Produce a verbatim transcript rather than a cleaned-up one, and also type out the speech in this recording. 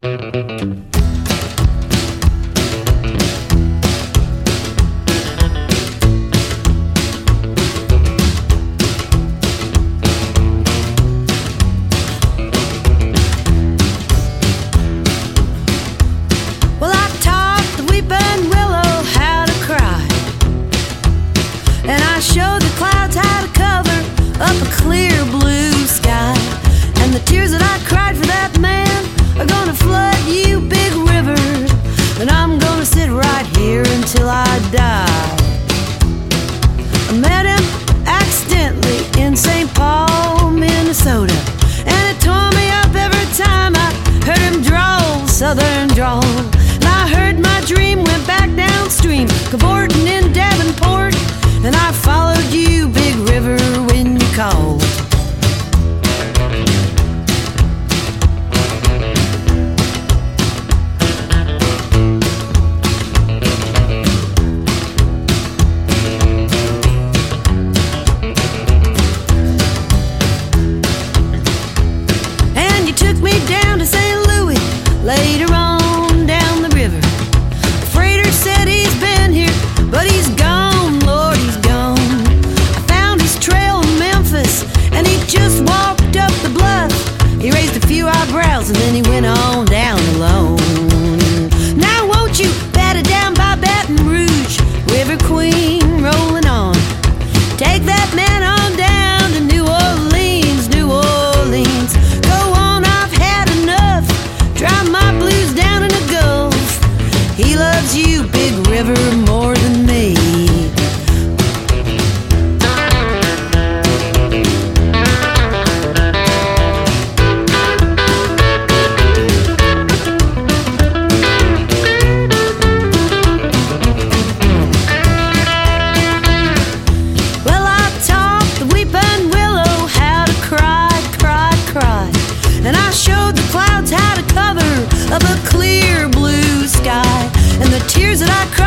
Till I die. I met him accidentally in Saint Paul, Minnesota, and it tore me up every time I heard him drawl, southern drawl. And I heard my dream went back downstream, cavorting in Davenport, and I followed you, Big River, when you called. Later on down the river, the freighter said he's been here, but he's gone, Lord, he's gone. I found his trail in Memphis, and he just walked up the bluff. He raised a few eyebrows, and then he went on down alone. Now won't you bat it down by Baton Rouge, River Queen rolling on. Take that man on down to New Orleans, New Orleans. Go on, I've had enough. Drive my blues down in the Gulf. He loves you, Big River, more than me. Well, I taught the weeping willow how to cry, cry, cry. And I showed the clouds how to cover up a clear blue sky. And the tears that I cried